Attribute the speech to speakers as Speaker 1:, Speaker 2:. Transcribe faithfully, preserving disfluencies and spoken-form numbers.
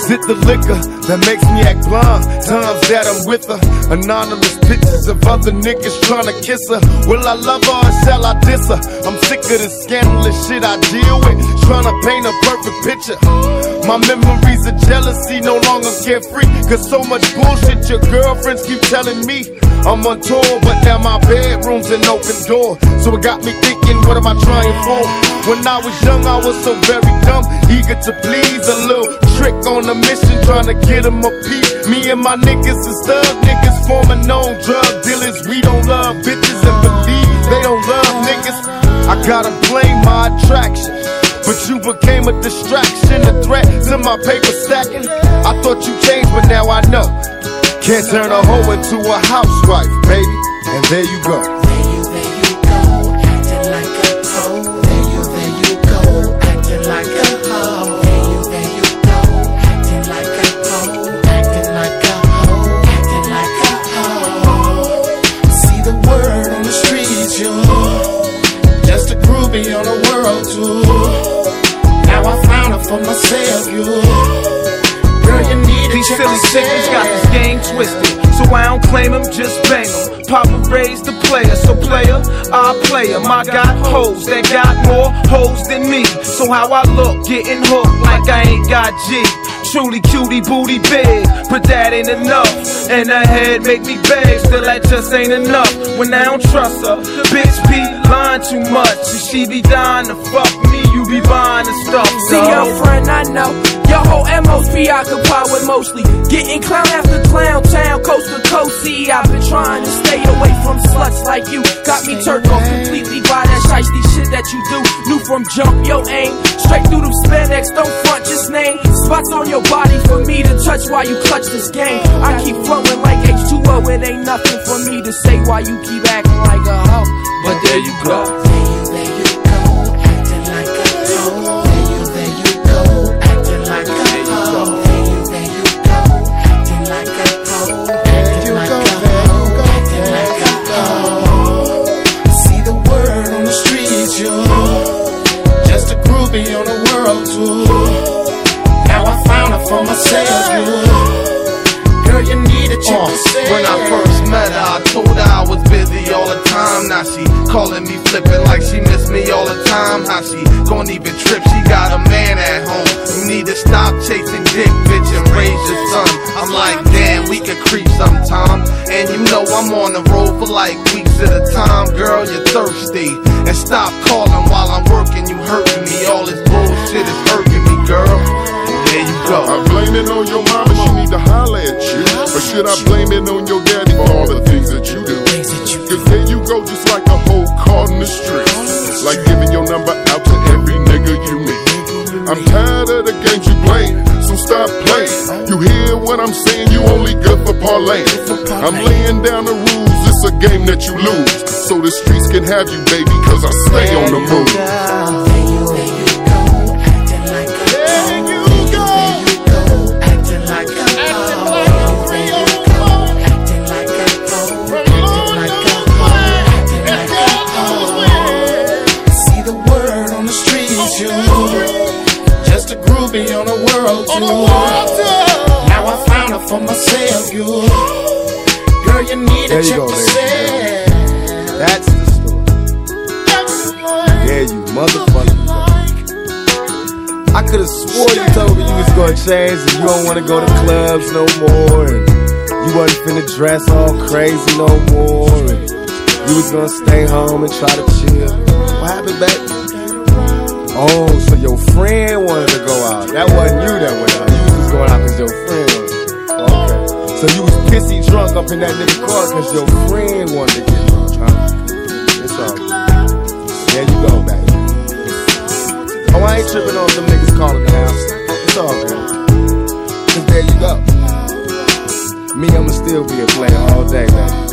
Speaker 1: Is it the liquor that makes me act blind? Times that I'm with her, anonymous pictures of other niggas trying to kiss her. Will I love her or shall I diss her? I'm sick of the scandalous shit I deal with, trying to paint a perfect picture. My memories of jealousy no longer carefree, cause so much bullshit your girlfriends keep telling me. I'm on tour, but now my bedroom's an open door. So it got me thinking, what am I trying for? When I was young, I was so very dumb, eager to please. A little trick on a mission, trying to get him a piece. Me and my niggas is thug niggas, forming known drug dealers. We don't love bitches and believe they don't love niggas. I gotta blame my attraction, but you became a distraction, a threat to my paper stacking. I thought you changed, but now I know. Can't turn a hoe into a housewife, baby. And there you go.
Speaker 2: There you, there you go, acting like a hoe. There you, there you go, acting like a hoe. There you, there you go, acting like a hoe. Acting like a hoe, acting like a hoe. See the word on the streets, you just a groupie on a world tour. Now I found her for myself, you. Girl, you need to
Speaker 3: These
Speaker 2: check
Speaker 3: silly chickens got this game twisted, so I don't claim them, just bang them. Papa raised the player, so player, I play him. I got hoes that got more hoes than me, so how I look, getting hooked like I ain't got G. Truly cutie booty big, but that ain't enough. And her head make me beg, still that just ain't enough. When I don't trust her, bitch be lying too much. And she be dying to fuck me, you be buying the stuff.
Speaker 4: See your friend, I know. Your whole M O's preoccupied with mostly getting clown after clown, town, coast to coast. See, I've been trying to stay away from sluts like you. Got me turned off completely by that shiesty shit that you do. Knew from jump, your aim straight through them spandex, don't front, just name spots on your body for me to touch while you clutch this game. I keep flowing like H two O, it ain't nothing for me to say while you keep acting like a hoe. But there you go.
Speaker 2: There you, there you go, acting like a hoe. There you, there you go, acting like a hoe. There you, there you go, acting like a hoe. Acting like a hoe, acting like a hoe. See the word on the streets, yo. Just a groupie on a world tour. Now I found her for myself, yo. Girl, you need to check
Speaker 5: uh,
Speaker 2: yourself.
Speaker 5: When I first met her, I told her I was busy all the time. Now she calling me flipping like she miss me all the time. How she gon' even trip? She got a man at home. You need to stop chasing dick, bitch, and raise your son. I'm like, damn, we could creep sometime. And you know I'm on the road for like weeks at a time. Girl, you're thirsty. And stop calling while I'm working. You hurting me. All this bullshit is hurting me, girl. There you go.
Speaker 6: I blame it on your mama, she need to holler at you. Or should I blame it on your daddy for all the things that you do? Cause there you go, just like a hoe caught in the street. Like giving your number out to every nigga you meet. I'm tired of the games you play, so stop playing. You hear what I'm saying, you only good for parlaying. I'm laying down the rules, it's a game that you lose. So the streets can have you, baby, cause I stay on the move.
Speaker 2: There you, there you go, acting like a hoe. There you go, acting like a hoe. There you go, acting like a hoe. Acting like a hoe, acting like a hoe. See the word on the streets, you. Just a groupie on a world tour. Now I found her for myself, you. Girl, you need to check yourself.
Speaker 1: That's the story. Yeah, you motherfucker. I could've swore you told me you was gonna change and you don't wanna go to clubs no more, and you wasn't finna dress all crazy no more, and you was gonna stay home and try to chill. What happened, baby? Oh, so your friend wanted to go out. That wasn't you that went out. You was just going out cause your friend wanted. Okay. So you was pissy drunk up in that nigga car cause your friend wanted to get drunk, huh? It's all good. There you go, baby. Oh, I ain't tripping on them niggas calling the house. It's all good. Cause there you go. Me, I'ma still be a player all day, baby.